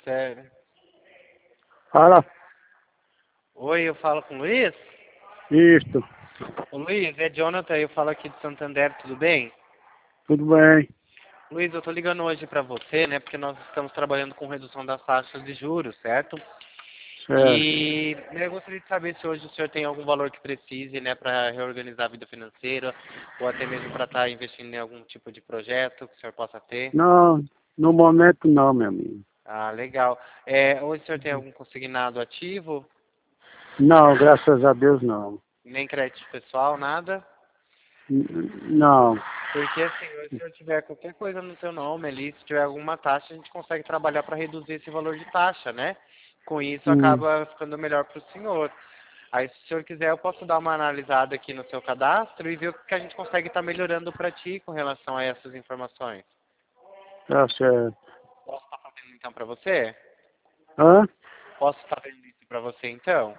Sério. Fala. Oi, eu falo com o Luiz? Isto. Ô Luiz, é Jonathan, eu falo aqui de Santander, tudo bem? Tudo bem. Luiz, eu tô ligando hoje pra você, né, porque nós estamos trabalhando com redução das taxas de juros, certo? Certo. E eu gostaria de saber se hoje o senhor tem algum valor que precise, né, para reorganizar a vida financeira, ou até mesmo para estar investindo em algum tipo de projeto que o senhor possa ter. Não, no momento não, meu amigo. Ah, legal. Hoje o senhor tem algum consignado ativo? Não, graças a Deus não. Nem crédito pessoal, nada? Não. Porque assim, se o senhor tiver qualquer coisa no seu nome ali, se tiver alguma taxa, a gente consegue trabalhar para reduzir esse valor de taxa, né? Com isso acaba ficando melhor para o senhor. Aí se o senhor quiser, eu posso dar uma analisada aqui no seu cadastro e ver o que a gente consegue estar melhorando para ti com relação a essas informações. Tá certo. Posso estar fazendo então para você? Hã? Posso estar fazendo isso para você então?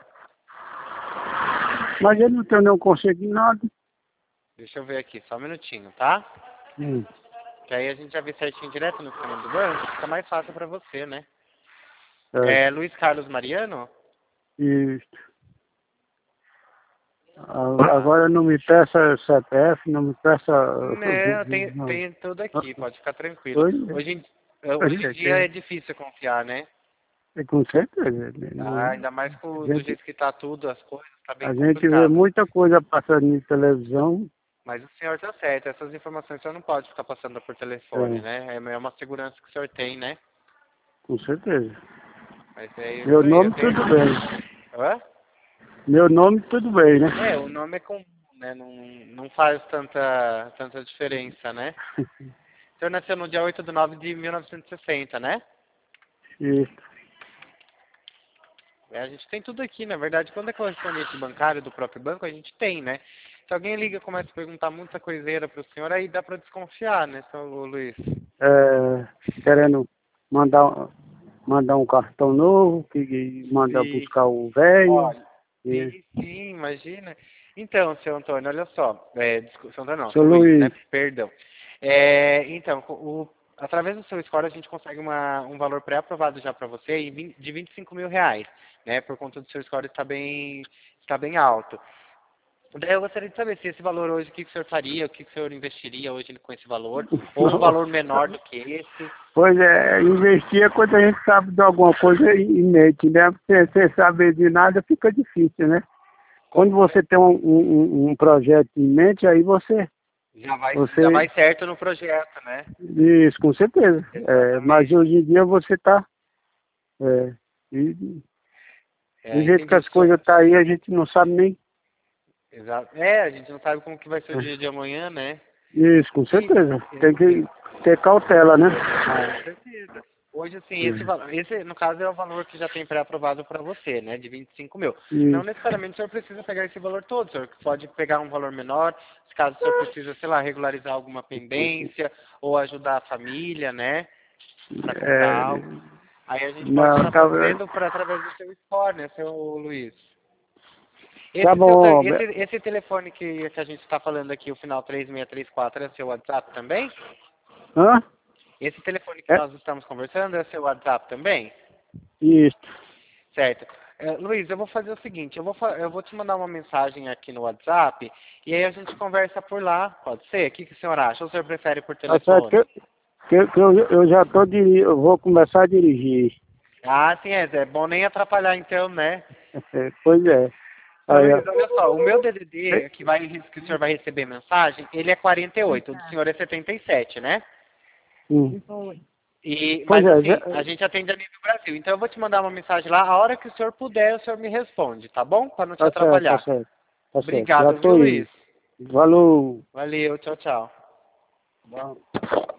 Mas eu não tenho nenhum consignado. Deixa eu ver aqui, só um minutinho, tá? Hum. Que aí a gente já vê certinho direto no sistema do banco, fica mais fácil para você, né? Certo. Luiz Carlos Mariano? Isto. Ah, Agora não me peça CPF, não me peça. não, Não. tem tudo aqui, pode ficar tranquilo. Hoje, Hoje em dia é difícil confiar, né? com certeza. Ah, ainda mais do jeito que tá tudo, as coisas, tá bem A gente vê complicado. muita coisa passando em televisão. Mas o senhor tá certo, essas informações o senhor não pode ficar passando por telefone, É, né? É uma segurança que o senhor tem, né? com certeza. Mas é Meu isso aí, eu nome tenho... tudo bem. Hã? Meu nome tudo bem, né? O nome é comum, né? Não faz tanta diferença, né? O senhor nasceu no dia 8/9/1960, né? Isso. A gente tem tudo aqui, na verdade, quando é correspondente bancário do próprio banco, a gente tem, né? Se alguém liga e começa a perguntar muita coiseira para o senhor, aí dá para desconfiar, né, seu Luiz? Querendo mandar, mandar um cartão novo, que manda Sim, buscar o velho. olha, E, sim, imagina. Então, seu Antônio, olha só, desculpa, seu Antônio não, seu seu Luiz, né, Luiz, perdão. Então, através do seu score a gente consegue um valor pré-aprovado já para você de R$ 25.000, né, por conta do seu score está bem alto. Daí eu gostaria de saber se esse valor hoje, o que o senhor faria, o que o senhor investiria hoje com esse valor, ou um valor menor do que esse. pois é, investir é quando a gente sabe de alguma coisa em mente, né? Você saber de nada fica difícil, né? Quando você tem um projeto em mente, aí Já você, vai certo no projeto, né? isso, com certeza. Mas Exatamente. hoje em dia você está, é, e do jeito que Entendi. as coisas estão aí, a gente não sabe nem. Exato. A gente não sabe como que vai ser o dia de amanhã, né? Isso, com E, certeza. Tem que ter cautela, né? com certeza. Hoje, assim, esse, no caso, é o valor que já tem pré-aprovado para você, né? De 25.000. Não Isso. necessariamente o senhor precisa pegar esse valor todo. O senhor pode pegar um valor menor, se caso o senhor precisa, sei lá, regularizar alguma pendência, ou ajudar a família, né? Para comprar É, algo. Aí a gente pode não, estar fazendo através do seu score, né, seu Luiz? tá bom. Esse telefone que a gente está falando aqui, o final 3634, é seu WhatsApp também? Hã? Esse telefone que É, nós estamos conversando é seu WhatsApp também? isso. Certo. Luiz, eu vou fazer o seguinte, eu vou te mandar uma mensagem aqui no WhatsApp e aí a gente conversa por lá, pode ser? O que o senhor acha? Ou o senhor prefere por Tá certo telefone? que eu já tô eu vou começar a dirigir. Ah, sim, é bom nem atrapalhar então, né? Pois é. Seu Aí, ó. Luiz, olha só, o meu DDD que o senhor vai receber mensagem, ele é 48, o do senhor é 77, né? Hum. Pois Mas é, assim, a gente atende a nível Brasil. Então eu vou te mandar uma mensagem lá, a hora que o senhor puder, o senhor me responde, tá bom? Para não te tá certo, tá atrapalhar. certo. Tá certo. Já Obrigado, viu, tô indo. Luiz? Falou. Valeu, tchau, tchau. Bom.